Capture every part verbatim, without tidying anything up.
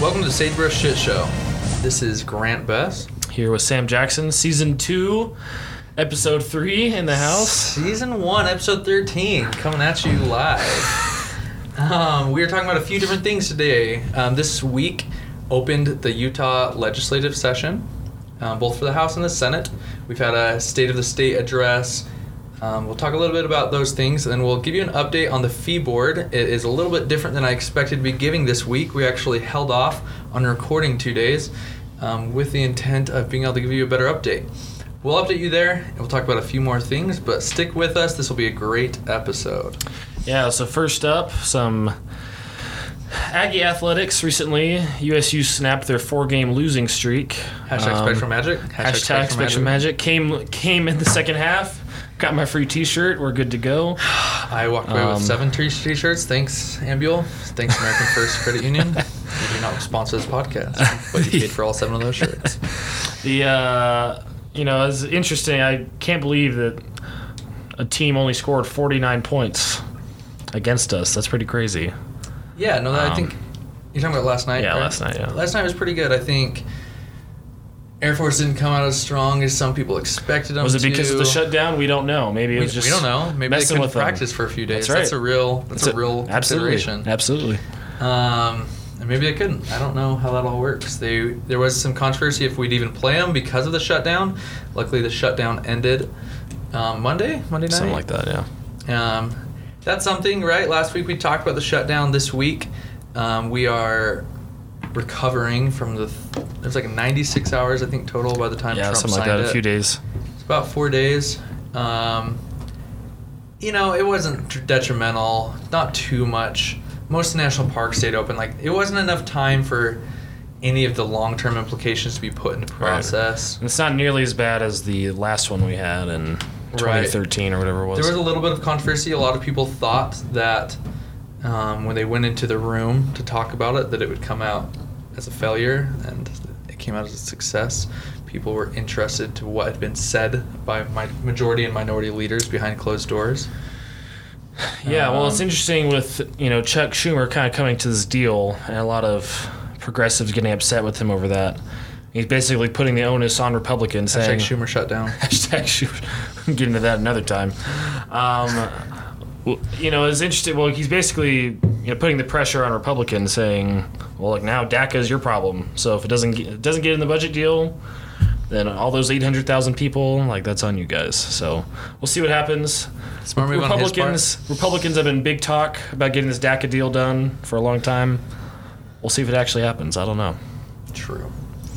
Welcome to the Sagebrush Shit Show. This is Grant Bess. Here with Sam Jackson, Season two, Episode three in the house. Season one, Episode thirteen, coming at you live. um, we are talking about a few different things today. Um, this week opened the Utah legislative session, um, both for the House and the Senate. We've had a State of the State address. Um, we'll talk a little bit about those things, and then we'll give you an update on the fee board. It is a little bit different than I expected to be giving this week. We actually held off on recording two days um, with the intent of being able to give you a better update. We'll update you there, and we'll talk about a few more things, but stick with us. This will be a great episode. Yeah, so first up, some Aggie athletics. Recently, U S U snapped their four-game losing streak. Hashtag um, Spectrum Magic. Hashtag, hashtag Spectrum, Spectrum Magic. Magic. Came, came in the second half. Got my free t-shirt. We're good to go. I walked away um, with seven t- t-shirts. Thanks, Ambule. Thanks, American First Credit Union. You do not sponsor this podcast, but you paid for all seven of those shirts. The, uh, you know, it's interesting. I can't believe that a team only scored forty-nine points against us. That's pretty crazy. Yeah, no, um, I think you're talking about last night. Yeah, right? last night, yeah. Last night was pretty good. I think Air Force didn't come out as strong as some people expected them to. Was it because to. of the shutdown? We don't know. Maybe it was we, just we don't know. Maybe they couldn't practice them. for a few days. That's right. That's a real. That's, that's a, a real absolutely, consideration. Absolutely. Um, and maybe they couldn't. I don't know how that all works. They there was some controversy if we'd even play them because of the shutdown. Luckily, the shutdown ended um, Monday. Monday night. Something like that. Yeah. Um, that's something, right? Last week we talked about the shutdown. This week, um, we are recovering from the. There's like ninety-six hours, I think, total by the time yeah, Trump signed it. Yeah, something like that. It. A few days. It's about four days. Um, you know, it wasn't detrimental. Not too much. Most national parks stayed open. Like, it wasn't enough time for any of the long-term implications to be put into process. Right. It's not nearly as bad as the last one we had in twenty thirteen right. or whatever it was. There was a little bit of controversy. A lot of people thought that um, when they went into the room to talk about it, that it would come out as a failure, and it came out as a success. People were interested to what had been said by my majority and minority leaders behind closed doors. Yeah, well, um, it's interesting with, you know, Chuck Schumer kind of coming to this deal, and a lot of progressives getting upset with him over that. He's basically putting the onus on Republicans, hashtag saying... Schumer shut down. Hashtag Schumer. Get into that another time. Um, well, you know, it's interesting. Well, he's basically, you know, putting the pressure on Republicans, saying, well, like, now DACA is your problem. So if it doesn't get, it doesn't get in the budget deal, then all those eight hundred thousand people, like, that's on you guys. So we'll see what happens. Smart move on his part. Republicans have been big talk about getting this DACA deal done for a long time. We'll see if it actually happens. I don't know. True.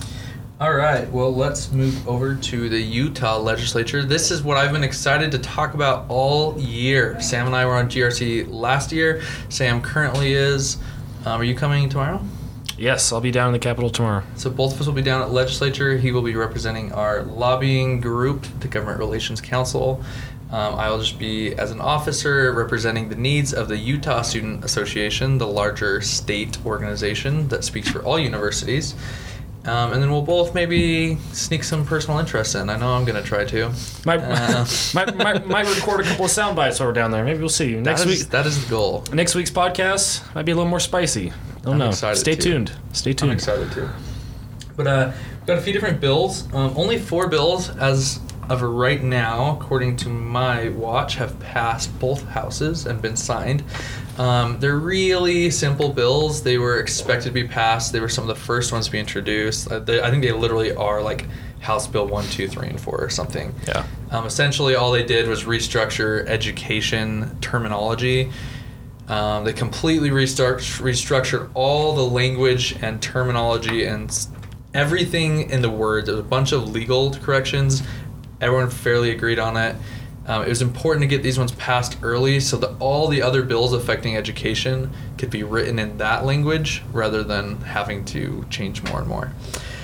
All right, well, let's move over to the Utah legislature. This is what I've been excited to talk about all year. Sam and I were on G R C last year. Sam currently is. Um, are you coming tomorrow? Yes, I'll be down in the Capitol tomorrow. So both of us will be down at legislature. He will be representing our lobbying group, the Government Relations Council. Um, I will just be, as an officer, representing the needs of the Utah Student Association, the larger state organization that speaks for all universities. Um, and then we'll both maybe sneak some personal interest in. I know I'm going to try to. Might, uh, might, might, might record a couple of sound bites while we're down there. Maybe we'll see. Next that is, week, that is the goal. Next week's podcast might be a little more spicy. I don't I'm know. excited Stay too. tuned. Stay tuned. I'm excited too. But uh, we've got a few different bills. Um, only four bills as of right now, according to my watch, have passed both houses and been signed. Um, they're really simple bills. They were expected to be passed. They were some of the first ones to be introduced. Uh, they, I think they literally are like House Bill one, two, three, and four or something. Yeah. Um, essentially, all they did was restructure education terminology. Um, they completely restart, restructured all the language and terminology and everything in the words. There was a bunch of legal corrections. Everyone fairly agreed on it. Um, it was important to get these ones passed early so that all the other bills affecting education could be written in that language rather than having to change more and more.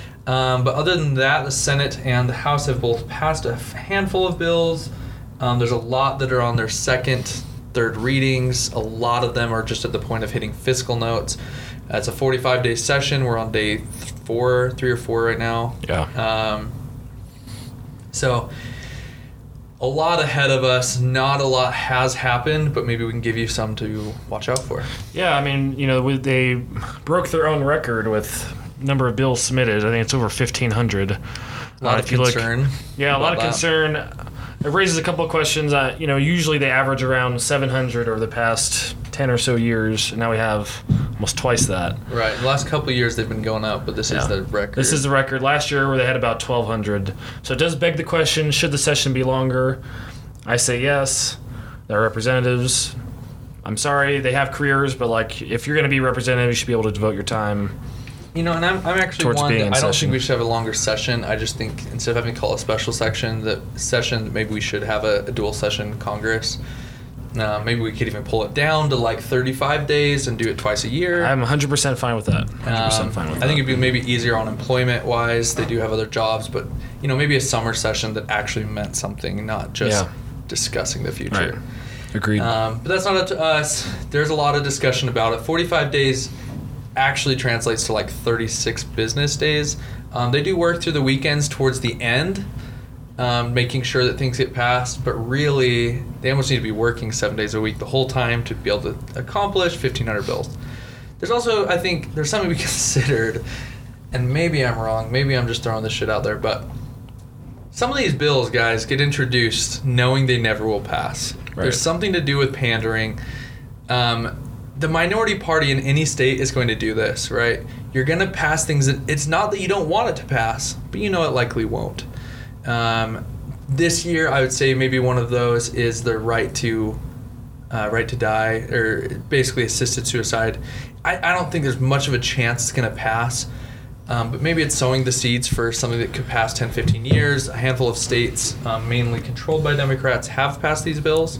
Um, but other than that, the Senate and the House have both passed a handful of bills. Um, there's a lot that are on their second, third readings. A lot of them are just at the point of hitting fiscal notes. Uh, it's a forty-five day session. We're on day four, three or four right now. Yeah. Um, so... a lot ahead of us. Not a lot has happened, but maybe we can give you some to watch out for. Yeah, I mean, you know, with- they broke their own record with number of bills submitted. I think it's over fifteen hundred. A lot uh, of concern. Look, yeah, a lot of that. concern. It raises a couple of questions. Uh, you know, usually they average around seven hundred over the past ten or so years. And now we have almost twice that. Right. The last couple of years they've been going up, but this Yeah. is the record. This is the record. Last year where they had about twelve hundred. So it does beg the question, should the session be longer? I say yes. They're representatives. I'm sorry, they have careers, but like if you're going to be representative, you should be able to devote your time. You know, and I'm, I'm actually Towards one being that in I don't session. think we should have a longer session. I just think instead of having to call a special section, the session, maybe we should have a, a dual session Congress. Uh, maybe we could even pull it down to like thirty-five days and do it twice a year. I'm one hundred percent fine with that. one hundred percent Um, fine with I that. think it'd be maybe easier on employment-wise. They do have other jobs, but you know, maybe a summer session that actually meant something, not just Yeah. discussing the future. Right. Agreed. Um, but that's not up to us. There's a lot of discussion about it. forty-five days actually translates to like thirty-six business days. Um, they do work through the weekends towards the end, um, making sure that things get passed, but really they almost need to be working seven days a week the whole time to be able to accomplish fifteen hundred bills. There's also, I think, there's something we considered, and maybe I'm wrong, maybe I'm just throwing this shit out there, but some of these bills, guys, get introduced knowing they never will pass. Right. There's something to do with pandering. Um, the minority party in any state is going to do this, right? You're going to pass things that it's not that you don't want it to pass, but you know it likely won't. Um, this year, I would say maybe one of those is the right to uh, right to die, or basically assisted suicide. I, I don't think there's much of a chance it's going to pass. Um, but maybe it's sowing the seeds for something that could pass ten, fifteen years. A handful of states, um, mainly controlled by Democrats, have passed these bills.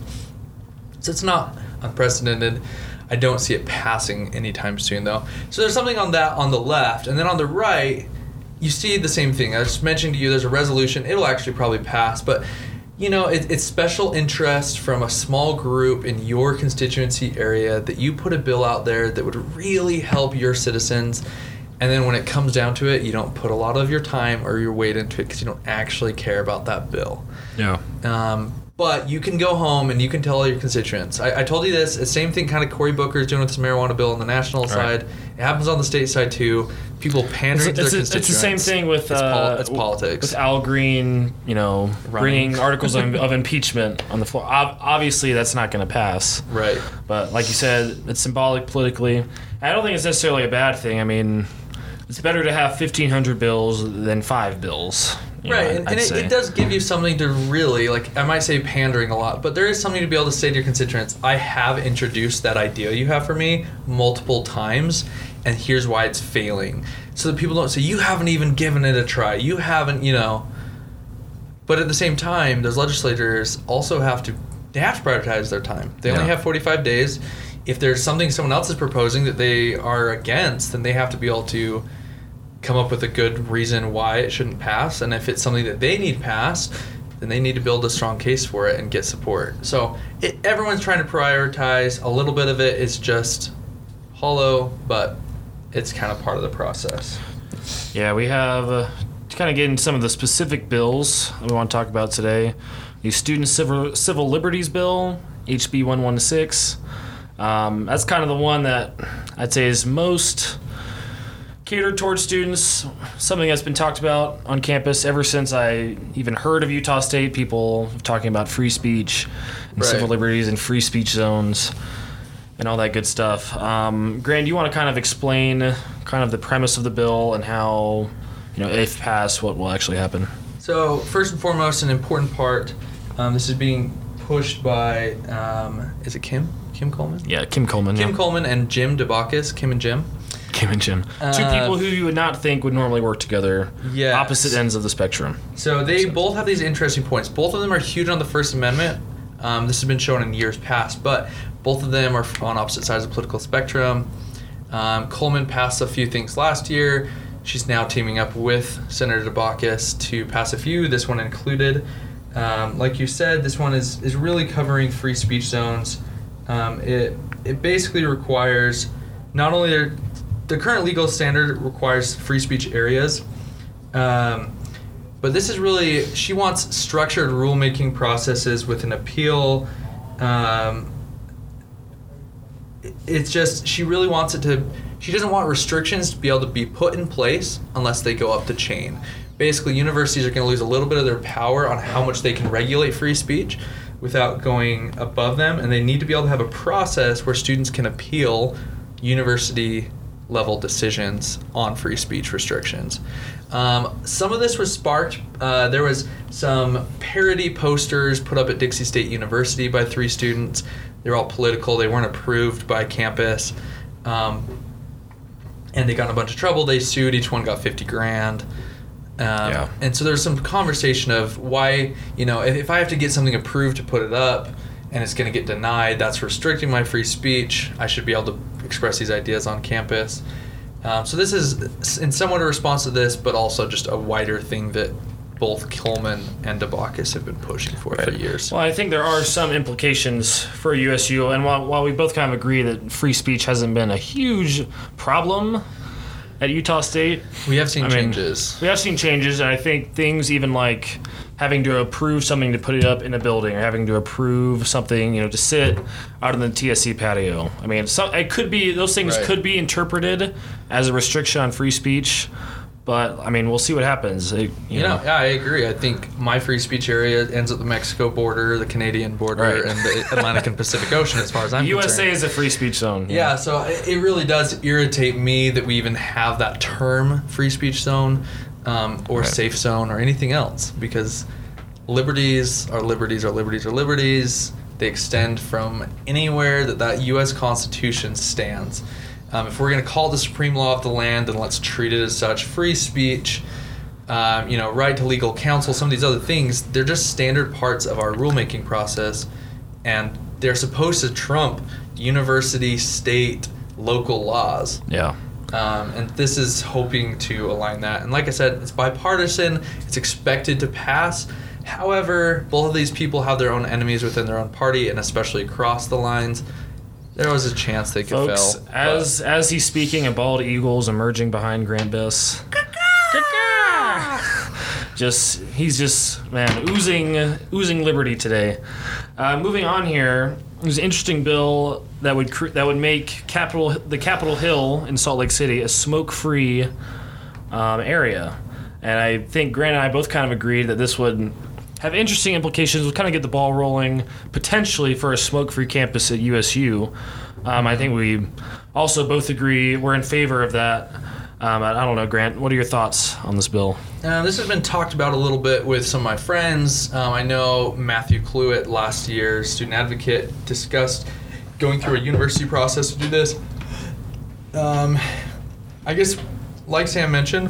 So it's not unprecedented. I don't see it passing anytime soon, though. So there's something on that on the left. And then on the right, you see the same thing. I just mentioned to you there's a resolution. It'll actually probably pass. But, you know, it, it's special interest from a small group in your constituency area that you put a bill out there that would really help your citizens. And then when it comes down to it, you don't put a lot of your time or your weight into it because you don't actually care about that bill. yeah. Um, but you can go home and you can tell all your constituents. I, I told you this. The same thing kind of Cory Booker is doing with this marijuana bill on the national Right. side. It happens on the state side too. People pandering It's, to it's, their it's constituents. the same thing with It's, pol- uh, it's politics. with Al Green, you know, Running. bringing articles of, of impeachment on the floor. Ob- obviously, that's not going to pass. Right. But like you said, it's symbolic politically. I don't think it's necessarily a bad thing. I mean, it's better to have fifteen hundred bills than five bills. you know, Right, I'd- and, I'd and it, say. it does give you something to really, like, I might say pandering a lot, but there is something to be able to say to your constituents, I have introduced that idea you have for me multiple times, and here's why it's failing. So that people don't say, you haven't even given it a try. You haven't, you know. But at the same time, those legislators also have to, they have to prioritize their time. They only Yeah. have forty-five days. If there's something someone else is proposing that they are against, then they have to be able to come up with a good reason why it shouldn't pass. And if it's something that they need passed, then they need to build a strong case for it and get support. So it, everyone's trying to prioritize. A little bit of it is just hollow, but it's kind of part of the process. Yeah, we have, uh, to kind of get into some of the specific bills that we want to talk about today. The Student Civil, Civil Liberties Bill, H B one sixteen. Um, that's kind of the one that I'd say is most catered towards students, something that's been talked about on campus ever since I even heard of Utah State, people talking about free speech and Right. civil liberties and free speech zones and all that good stuff. Um, Grant, you want to kind of explain kind of the premise of the bill and how, you know, if passed, what will actually happen? So first and foremost, an important part, um, this is being pushed by, um, is it Kim? Kim Coleman? Yeah, Kim Coleman. Kim yeah. Coleman and Jim DeBacchus, Kim and Jim. Kim and Jim. Two Uh, people who you would not think would normally work together. Yes. Opposite ends of the spectrum. So they both have these interesting points. Both of them are huge on the First Amendment. Um, this has been shown in years past, but both of them are on opposite sides of the political spectrum. Um, Coleman passed a few things last year. She's now teaming up with Senator DeBacchus to pass a few, this one included. Um, like you said, this one is, is really covering free speech zones. Um, it it basically requires not only their the current legal standard requires free speech areas. Um, but this is really, she wants structured rulemaking processes with an appeal. Um, it's just, she really wants it to, she doesn't want restrictions to be able to be put in place unless they go up the chain. Basically, universities are going to lose a little bit of their power on how much they can regulate free speech without going above them, and they need to be able to have a process where students can appeal university level decisions on free speech restrictions. Um, some of this was sparked. Uh, there was some parody posters put up at Dixie State University by three students. They're all political. They weren't approved by campus. Um, and they got in a bunch of trouble. They sued. Each one got fifty grand. Um, yeah. And so there's some conversation of why, you know, if, if I have to get something approved to put it up and it's going to get denied, that's restricting my free speech. I should be able to express these ideas on campus. Um, so this is in somewhat a response to this, but also just a wider thing that both Coleman and DeBacchus have been pushing for right. for years. Well, I think there are some implications for U S U, and while, while we both kind of agree that free speech hasn't been a huge problem at Utah State, we have seen I changes. Mean, we have seen changes, and I think things even like having to approve something to put it up in a building, or having to approve something, you know, to sit out on the T S C patio. I mean, so, it could be, those things right. could be interpreted as a restriction on free speech, but I mean, we'll see what happens. It, you you know, know, yeah, I agree. I think my free speech area ends at the Mexico border, the Canadian border, right. and the Atlantic and Pacific Ocean, as far as I'm the concerned. U S A is a free speech zone. Yeah, yeah so it, it really does irritate me that we even have that term, free speech zone, um, or right. safe zone, or anything else, because liberties are liberties are liberties are liberties. They extend from anywhere that that U S Constitution stands. Um, if we're going to call it the supreme law of the land, then let's treat it as such. Free speech, um, you know, right to legal counsel, some of these other things, they're just standard parts of our rulemaking process, and they're supposed to trump university, state, local laws. Yeah. Um, and this is hoping to align that. And like I said, it's bipartisan. It's expected to pass. However, both of these people have their own enemies within their own party, and especially across the lines. There was a chance they could Folks, fail. As as he's speaking, a bald eagle's emerging behind Grant Biss. Just he's just man oozing oozing liberty today. Uh, moving on here, there's an interesting bill that would cre- that would make Capitol the Capitol Hill in Salt Lake City a smoke-free um, area, and I think Grant and I both kind of agreed that this would have interesting implications. We'll kind of get the ball rolling potentially for a smoke-free campus at U S U. Um, I think we also both agree we're in favor of that. Um, I, I don't know, Grant, what are your thoughts on this bill? Uh, this has been talked about a little bit with some of my friends. Um, I know Matthew Cluett last year, student advocate, discussed going through a university process to do this. Um, I guess, like Sam mentioned,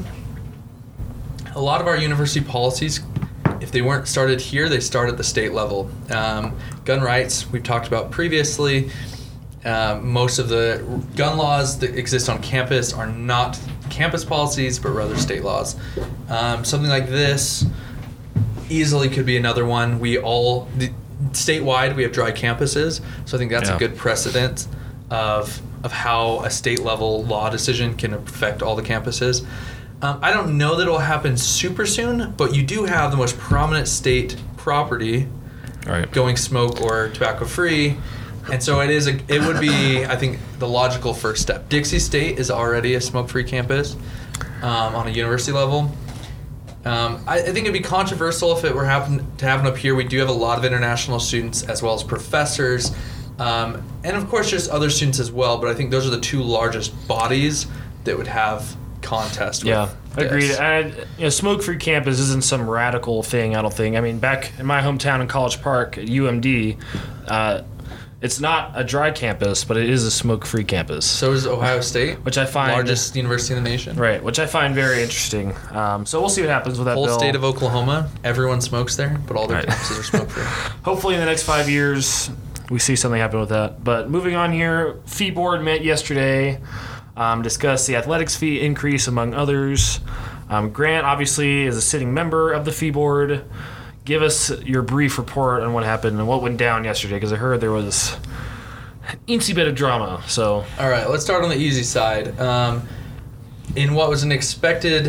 a lot of our university policies, if they weren't started here, they start at the state level. Um, gun rights, we've talked about previously. Uh, most of the gun laws that exist on campus are not campus policies, but rather state laws. Um, something like this easily could be another one. We all, the, statewide, we have dry campuses, so I think that's yeah. a good precedent of of how a state level law decision can affect all the campuses. Um, I don't know that it will happen super soon, but you do have the most prominent state property right. going smoke or tobacco free, and so it is. A, it would be, I think, the logical first step. Dixie State is already a smoke-free campus um, on a university level. Um, I, I think it'd be controversial if it were happen to happen up here. We do have a lot of international students as well as professors, um, and of course just other students as well. But I think those are the two largest bodies that would have contest with yeah this. Agreed. And you know, smoke-free campus isn't some radical thing, I don't think. I mean, back in my hometown in College Park at U M D, uh, it's not a dry campus, but it is a smoke-free campus. So is Ohio State, which I find largest university in the nation. Right, which I find very interesting. Um, so we'll see what happens with that whole bill. State of Oklahoma, everyone smokes there, but all their right. campuses are smoke-free. Hopefully in the next five years, we see something happen with that. But moving on here, fee board met yesterday. Um, discuss the athletics fee increase, among others. Um, Grant, obviously, is a sitting member of the fee board. Give us your brief report on what happened and what went down yesterday, because I heard there was an eensy bit of drama. So, all right, let's start on the easy side. Um, in what was an expected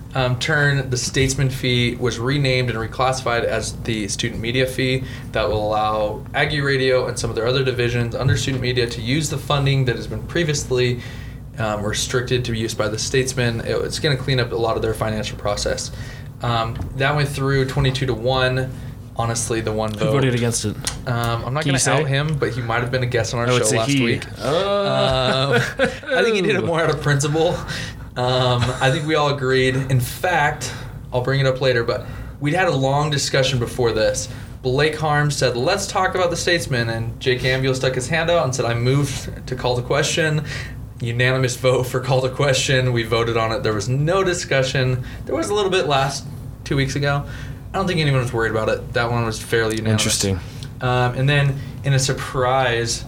um, turn, the Statesman fee was renamed and reclassified as the student media fee that will allow Aggie Radio and some of their other divisions under student media to use the funding that has been previously um, restricted to be used by the Statesman. It, it's going to clean up a lot of their financial process. Um, that went through twenty-two to one. Honestly, the one vote. Who voted against it? Um, I'm not Can going you to say? out him, but he might have been a guest on our Oh, show it's a last he. week. Oh. Um, I think he did it more out of principle. Um, I think we all agreed. In fact, I'll bring it up later, but we'd had a long discussion before this. Blake Harms said, let's talk about the Statesman, and Jake Ambuel stuck his hand out and said, I moved to call the question. Unanimous vote for call the question. We voted on it. There was no discussion. There was a little bit last two weeks ago. I don't think anyone was worried about it. That one was fairly unanimous. Interesting. Um, and then in a surprise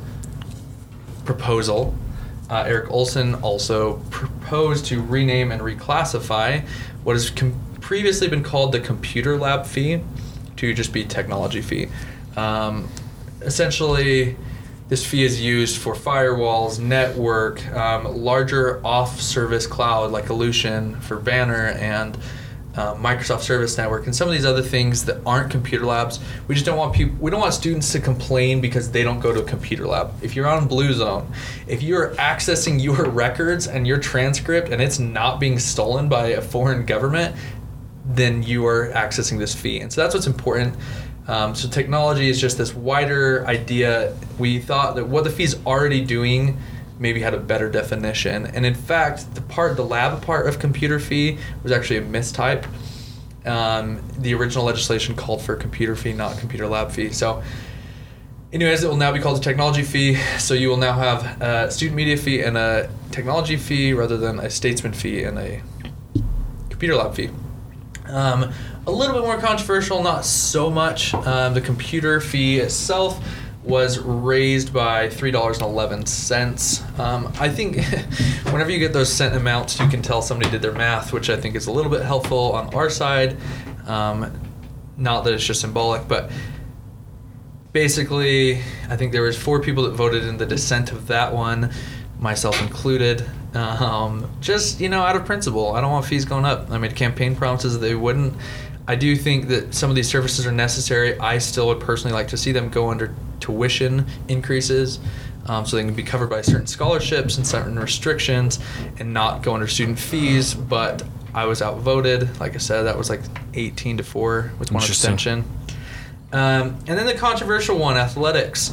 proposal, uh, Eric Olson also proposed to rename and reclassify what has com- previously been called the computer lab fee to just be technology fee. Um, essentially, this fee is used for firewalls, network, um, larger off-service cloud like Illusion for Banner and Uh, Microsoft Service Network and some of these other things that aren't computer labs. We just don't want people. We don't want students to complain because they don't go to a computer lab. If you're on Blue Zone, if you're accessing your records and your transcript and it's not being stolen by a foreign government, then you are accessing this fee. And so that's what's important. Um, so technology is just this wider idea. We thought that what the fee's already doing maybe had a better definition. And in fact, the part, the lab part of computer fee was actually a mistype. Um, the original legislation called for computer fee, not computer lab fee. So anyways, it will now be called a technology fee. So you will now have a student media fee and a technology fee rather than a Statesman fee and a computer lab fee. Um, a little bit more controversial, not so much. Um, the computer fee itself was raised by three dollars and eleven cents. Um, I think whenever you get those cent amounts, you can tell somebody did their math, which I think is a little bit helpful on our side. Um, not that it's just symbolic, but basically, I think there was four people that voted in the dissent of that one, myself included. Um, just, you know, out of principle. I don't want fees going up. I made campaign promises that they wouldn't. I do think that some of these services are necessary. I still would personally like to see them go under tuition increases um, so they can be covered by certain scholarships and certain restrictions and not go under student fees. But I was outvoted. Like I said, that was like eighteen to four with one abstention. Um, and then the controversial one, athletics.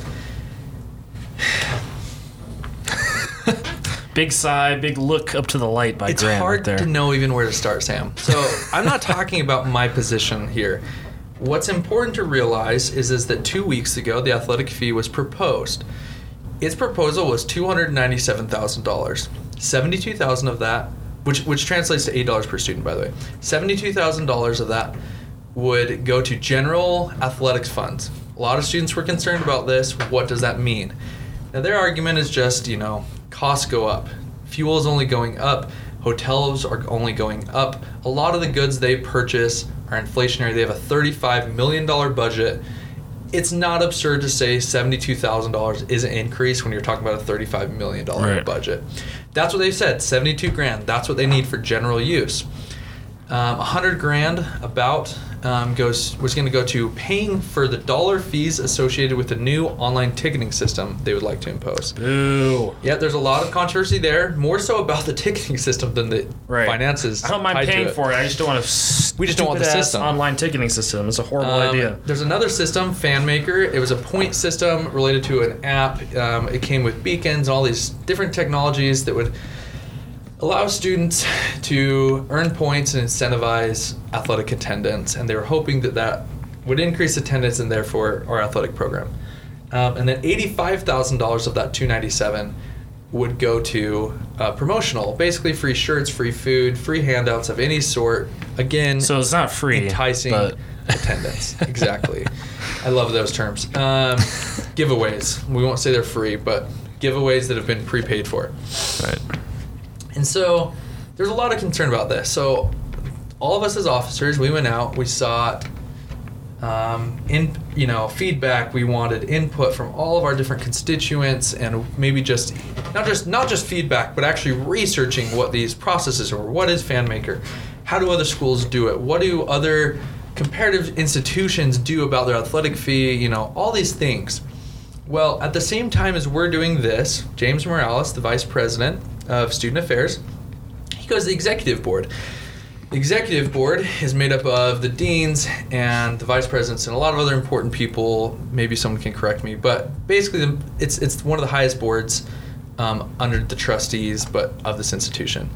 Big sigh, big look up to the light by It's Grant hard right there. to know even where to start, Sam. So I'm not talking about my position here. What's important to realize is, is that two weeks ago, the athletic fee was proposed. Its proposal was two hundred ninety-seven thousand dollars. seventy-two thousand dollars of that, which which translates to eight dollars per student, by the way. seventy-two thousand dollars of that would go to general athletics funds. A lot of students were concerned about this. What does that mean? Now, their argument is just, you know, costs go up. Fuel is only going up. Hotels are only going up. A lot of the goods they purchase are inflationary. They have a thirty-five million dollars budget. It's not absurd to say seventy-two thousand dollars is an increase when you're talking about a thirty-five million dollars right. budget. That's what they said, seventy-two grand. That's what they need for general use. Um, one hundred grand about um, goes was going to go to paying for the dollar fees associated with the new online ticketing system they would like to impose. Boo. Yeah, there's a lot of controversy there, more so about the ticketing system than the Right. finances. I don't mind tied to paying it. for it. I just don't want to. We just don't want the system. Online ticketing system. It's a horrible Um, idea. There's another system, FanMaker. It was a point system related to an app. Um, it came with beacons and all these different technologies that would allow students to earn points and incentivize athletic attendance. And they were hoping that that would increase attendance and therefore our athletic program. Um, and then eighty-five thousand dollars of that two hundred ninety-seven thousand dollars would go to uh, promotional, basically free shirts, free food, free handouts of any sort. Again, So it's not free. enticing but attendance. Exactly. I love those terms. Um, giveaways. We won't say they're free, but giveaways that have been prepaid for. Right. And so there's a lot of concern about this. So all of us as officers, we went out, we sought um, in you know feedback. We wanted input from all of our different constituents, and maybe just not just not just feedback, but actually researching what these processes are. What is FanMaker? How do other schools do it? What do other comparative institutions do about their athletic fee? You know, all these things. Well, at the same time as we're doing this, James Morales, the vice president of student affairs, he goes to the executive board. The executive board is made up of the deans and the vice presidents and a lot of other important people. Maybe someone can correct me, but basically the, it's it's one of the highest boards um, under the trustees, but of this institution.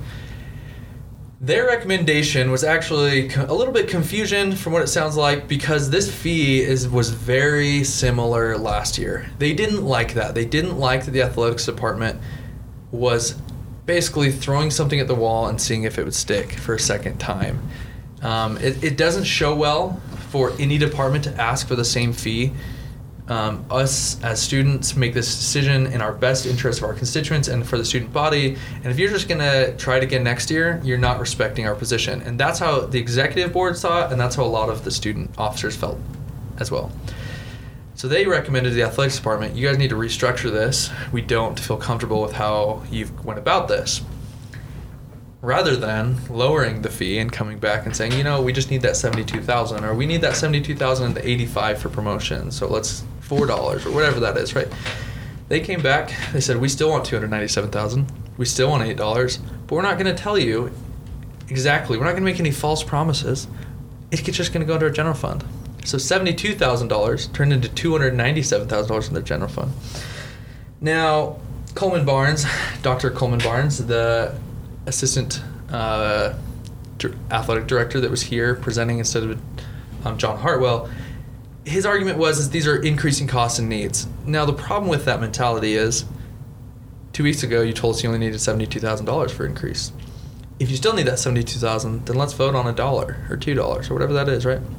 Their recommendation was actually a little bit confusion from what it sounds like, because this fee is was very similar last year. They didn't like that. They didn't like that the athletics department was basically throwing something at the wall and seeing if it would stick for a second time. Um, it, it doesn't show well for any department to ask for the same fee. Um, us as students make this decision in our best interest of our constituents and for the student body. And if you're just going to try it again next year, you're not respecting our position. And that's how the executive board saw it, and that's how a lot of the student officers felt as well. So they recommended to the athletics department, you guys need to restructure this. We don't feel comfortable with how you've went about this. Rather than lowering the fee and coming back and saying, you know, we just need that seventy-two thousand dollars, or we need that seventy-two thousand dollars and the eighty-five dollars for promotion, so let's four dollars or whatever that is, right? They came back, they said, we still want two hundred ninety-seven thousand dollars, we still want eight dollars, but we're not going to tell you exactly, we're not going to make any false promises. It's just going to go into our general fund. So seventy-two thousand dollars turned into two hundred ninety-seven thousand dollars in their general fund. Now, Coleman Barnes, Doctor Coleman Barnes, the assistant uh, athletic director that was here presenting instead of um, John Hartwell, his argument was is these are increasing costs and needs. Now, the problem with that mentality is two weeks ago you told us you only needed seventy-two thousand dollars for increase. If you still need that seventy-two thousand dollars, then let's vote on a dollar or two dollars or whatever that is, right?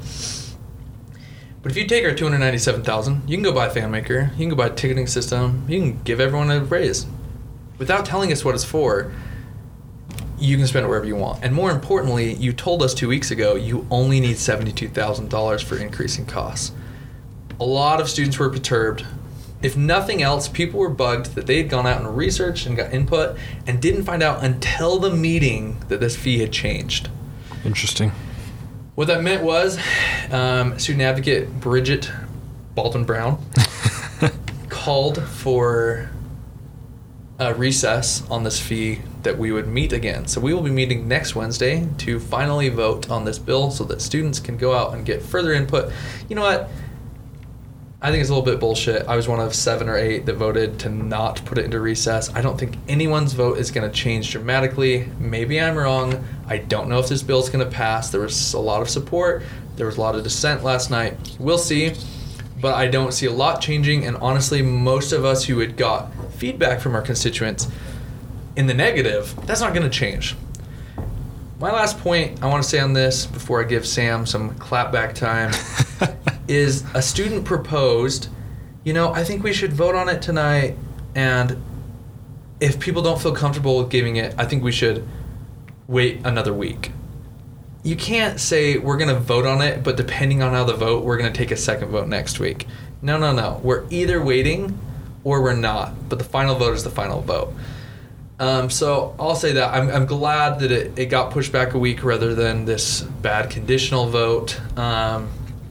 But if you take our two hundred ninety-seven thousand dollars, you can go buy a fan maker, you can go buy a ticketing system, you can give everyone a raise. Without telling us what it's for, you can spend it wherever you want. And more importantly, you told us two weeks ago you only need seventy-two thousand dollars for increasing costs. A lot of students were perturbed. If nothing else, people were bugged that they had gone out and researched and got input and didn't find out until the meeting that this fee had changed. Interesting. What that meant was um, student advocate Bridget Baldwin Brown called for a recess on this fee that we would meet again. So we will be meeting next Wednesday to finally vote on this bill so that students can go out and get further input. You know what? I think it's a little bit bullshit. I was one of seven or eight that voted to not put it into recess. I don't think anyone's vote is going to change dramatically. Maybe I'm wrong. I don't know if this bill is going to pass. There was a lot of support. There was a lot of dissent last night. We'll see. But I don't see a lot changing. And honestly, most of us who had got feedback from our constituents in the negative, that's not going to change. My last point I want to say on this before I give Sam some clapback time is a student proposed, you know, I think we should vote on it tonight, and if people don't feel comfortable with giving it, I think we should wait another week. You can't say we're going to vote on it, but depending on how the vote, we're going to take a second vote next week. No, no, no. We're either waiting or we're not, but the final vote is the final vote. Um, so I'll say that. I'm, I'm glad that it, it got pushed back a week rather than this bad conditional vote. Um,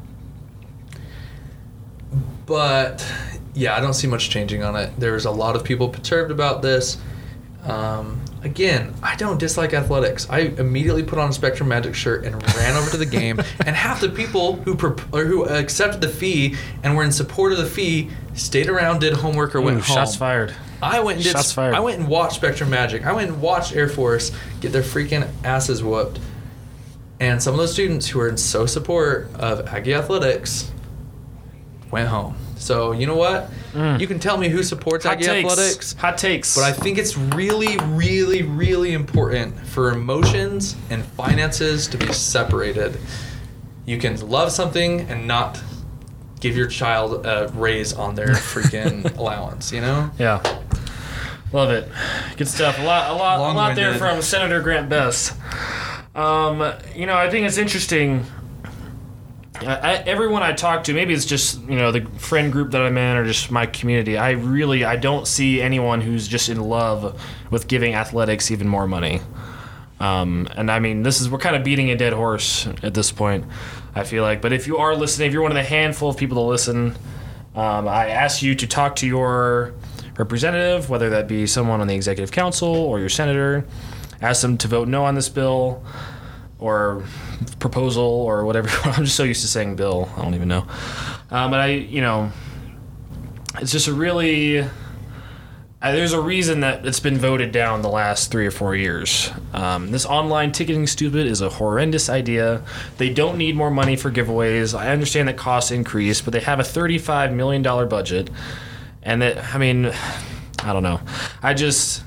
but, yeah, I don't see much changing on it. There's a lot of people perturbed about this. Um, again, I don't dislike athletics. I immediately put on a Spectrum Magic shirt and ran over to the game, and half the people who prop- or who accepted the fee and were in support of the fee stayed around, did homework, or Ooh, went home. Shots fired. I went and did. Shots fired. I went and watched Spectrum Magic. I went and watched Air Force get their freaking asses whooped. And some of those students who were in so support of Aggie athletics went home. So you know what? Mm. You can tell me who supports Hot Aggie takes. athletics. Hot takes. But I think it's really, really, really important for emotions and finances to be separated. You can love something and not give your child a raise on their freaking allowance, you know? Yeah. Love it. Good stuff. A lot, a lot, a lot there Long-winded. from Senator Grant Bess. Um, you know, I think it's interesting. I, I, everyone I talk to, maybe it's just, you know, the friend group that I'm in or just my community, I really, I don't see anyone who's just in love with giving athletics even more money. Um, and I mean, this is we're kind of beating a dead horse at this point, I feel like. But if you are listening, if you're one of the handful of people to listen, um, I ask you to talk to your representative, whether that be someone on the executive council or your senator. Ask them to vote no on this bill or proposal or whatever. I'm just so used to saying bill, I don't even know. Um, but I, you know, it's just a really... Uh, there's a reason that it's been voted down the last three or four years. Um, this online ticketing stupid is a horrendous idea. They don't need more money for giveaways. I understand that costs increase, but they have a thirty-five million dollars budget. And that, I mean, I don't know. I just...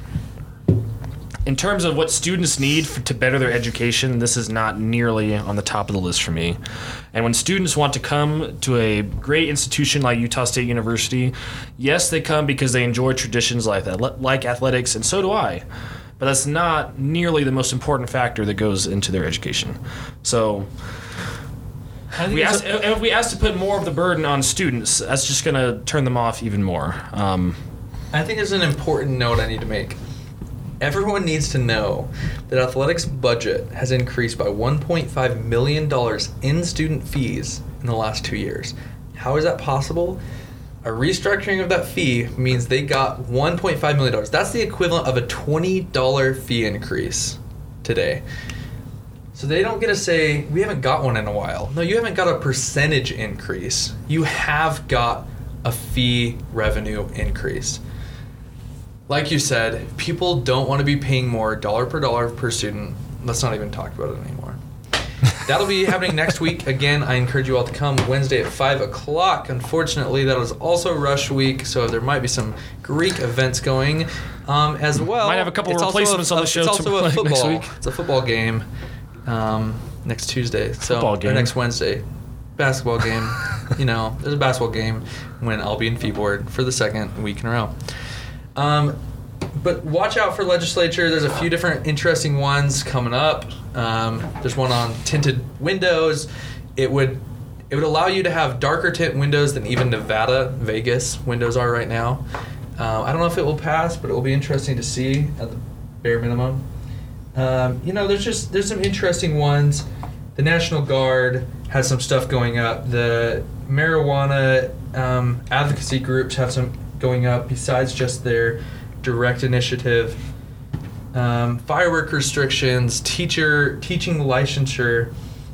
In terms of what students need for, to better their education, this is not nearly on the top of the list for me. And when students want to come to a great institution like Utah State University, yes, they come because they enjoy traditions like that, like athletics, and so do I. But that's not nearly the most important factor that goes into their education. So we asked, a- if we ask to put more of the burden on students, that's just going to turn them off even more. Um, I think there's an important note I need to make. Everyone needs to know that athletics budget has increased by one point five million dollars in student fees in the last two years. How is that possible? A restructuring of that fee means they got one point five million dollars. That's the equivalent of a twenty dollars fee increase today. So they don't get to say, we haven't got one in a while. No, you haven't got a percentage increase. You have got a fee revenue increase. Like you said, people don't want to be paying more dollar per dollar per student. Let's not even talk about it anymore. That'll be happening next week. Again, I encourage you all to come Wednesday at five o'clock. Unfortunately, that is also rush week, so there might be some Greek events going um, as well. Might have a couple it's replacements a, on the show It's also a football. next week. It's a football game um, next Tuesday. So, football game. Or next Wednesday. Basketball game. You know, there's a basketball game when I'll be in Feeboard for the second week in a row. Um, but watch out for legislature. There's a few different interesting ones coming up. Um, there's one on tinted windows. It would it would allow you to have darker tint windows than even Nevada, Vegas windows are right now. Uh, I don't know if it will pass, but it will be interesting to see at the bare minimum. Um, you know, there's just there's some interesting ones. The National Guard has some stuff going up. The marijuana um, advocacy groups have some going up besides just their direct initiative. Um, firework restrictions, teacher teaching licensure.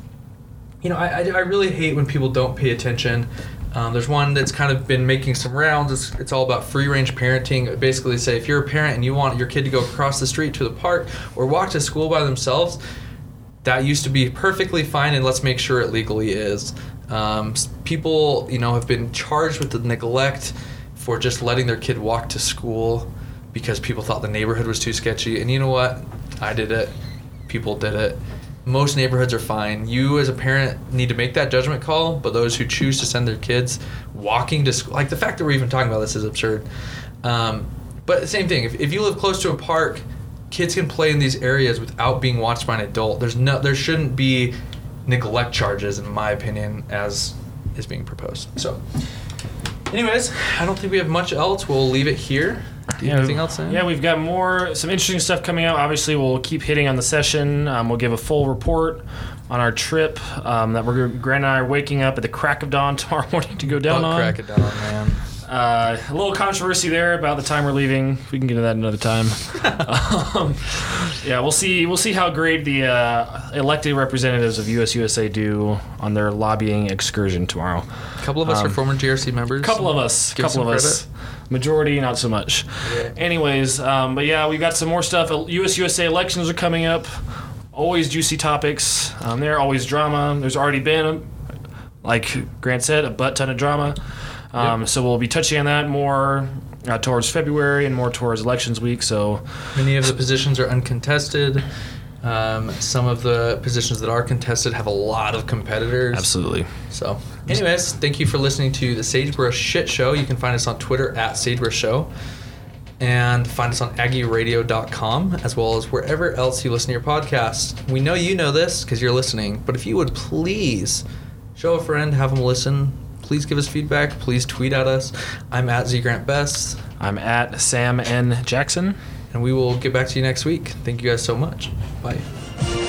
You know, I, I, I really hate when people don't pay attention. Um, there's one that's kind of been making some rounds. It's, it's all about free-range parenting. Basically say if you're a parent and you want your kid to go across the street to the park or walk to school by themselves, that used to be perfectly fine, and let's make sure it legally is. Um, people, you know, have been charged with the neglect for just letting their kid walk to school because people thought the neighborhood was too sketchy. And you know what? I did it. People did it. Most neighborhoods are fine. You as a parent need to make that judgment call, but those who choose to send their kids walking to school, like the fact that we're even talking about this is absurd. Um, but same thing, if, if you live close to a park, kids can play in these areas without being watched by an adult. There's no, there shouldn't be neglect charges, in my opinion, as is being proposed. So, anyways, I don't think we have much else. We'll leave it here. Do you have anything else? Sam? Yeah, we've got more, some interesting stuff coming out. Obviously, we'll keep hitting on the session. Um, we'll give a full report on our trip um, that we're Grant and I are waking up at the crack of dawn tomorrow morning to go down Butt on. Crack of dawn, man. Uh, a little controversy there about the time we're leaving. We can get into that another time. um, yeah, we'll see. We'll see how great the uh, elected representatives of U S U S A do on their lobbying excursion tomorrow. A couple of us Um, are former G R C members. A couple of us. A Give couple some of us. Majority, not so much. Yeah. Anyways, um, but yeah, we've got some more stuff. U S U S A elections are coming up. Always juicy topics. Um, there always drama. There's already been, like Grant said, a butt ton of drama. Um, Yep. So we'll be touching on that more uh, towards February and more towards elections week. So Many of the positions are uncontested. Um, some of the positions that are contested have a lot of competitors. absolutely. So, anyways, thank you for listening to the Sagebrush Shit Show. You can find us on Twitter at Sagebrush Show. And find us on Aggie Radio dot com, as well as wherever else you listen to your podcast. We know you know this because you're listening, but if you would please show a friend, have them listen. Please give us feedback. Please tweet at us. I'm at Z Grant Best. I'm at Sam N. Jackson. and we will get back to you next week. Thank you guys so much. Bye.